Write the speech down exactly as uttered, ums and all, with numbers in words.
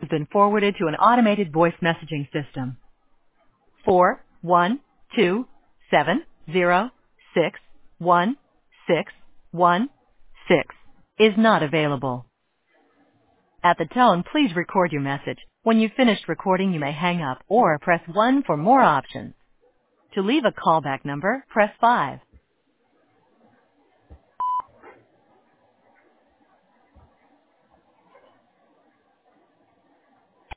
been forwarded to an automated voice messaging system. Four one two seven zero six one six one six is not available. At the tone, please record your message. When you've finished recording, you may hang up or press one for more options. To leave a callback number, press five.